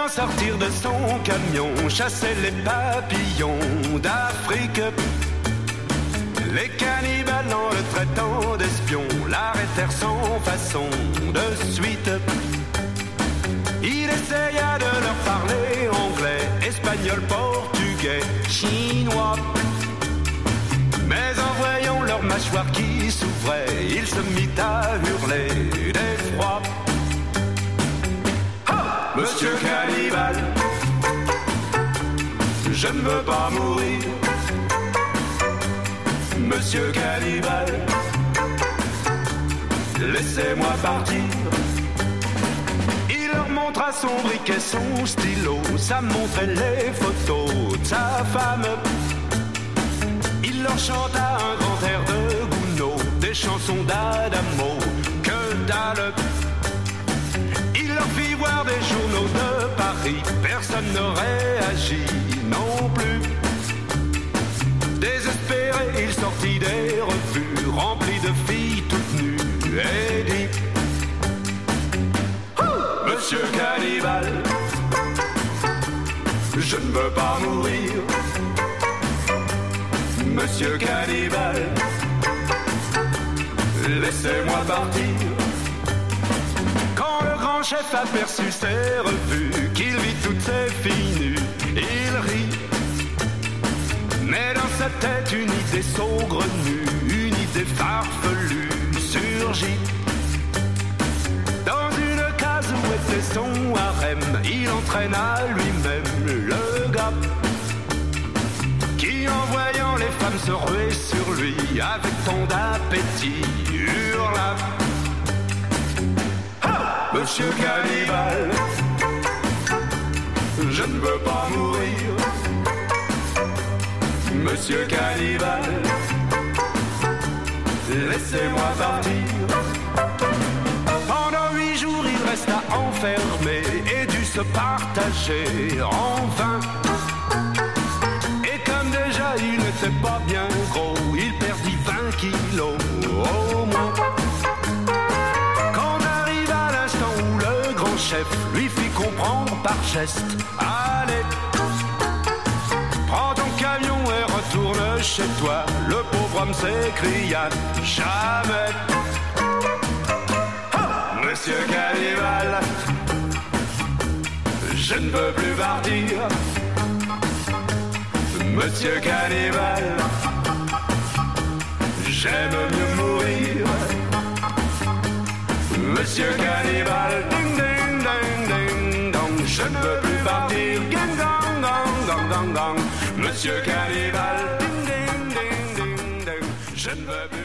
sortir de son camion, chassait les papillons d'Afrique. Les cannibales en le traitant d'espion l'arrêtèrent sans façon de suite. Il essaya de leur parler anglais, espagnol, portugais, chinois. Mais en voyant leur mâchoire qui s'ouvrait, il se mit à hurler d'effroi. Monsieur Cannibale, je ne veux pas mourir. Monsieur Cannibale, laissez-moi partir. Il leur montra son briquet, son stylo, ça montrait les photos de sa femme. Il leur chanta un grand air de Gounod, des chansons d'Adamo, que dalle. Il leur fit voir des journaux de Paris, personne ne réagit non plus. Désespéré, il sortit des revues remplies de filles toutes nues et dit: Monsieur Cannibale, je ne veux pas mourir. Monsieur Cannibale, laissez-moi partir. Quand le grand chef aperçut ses revues, qu'il vit toutes ses filles nues, il rit. Mais dans sa tête une idée saugrenue, une idée farfelue surgit. Dans une case où était son harem, il entraîna lui-même le gars qui, en voyant les femmes se ruer sur lui avec tant d'appétit, hurla: Monsieur Cannibale, je ne veux pas mourir. Monsieur Cannibale, laissez-moi partir. Pendant 8 jours il resta enfermé et dut se partager en vain. Et comme déjà il n'était pas bien gros, il perdit 20 kilos au moins. Quand arriva l'instant où le grand chef lui fit comprendre par geste: allez, prends ton camion et retourne chez toi. Le pauvre homme s'écria: jamais. Monsieur Cannibale, je ne veux plus partir. Monsieur Cannibale, j'aime mieux mourir. Monsieur Cannibale, ding ding ding ding dong, je ne veux plus partir. Ding dong dong dong dong dong. Monsieur Cannibale, ding ding ding ding ding, je ne veux plus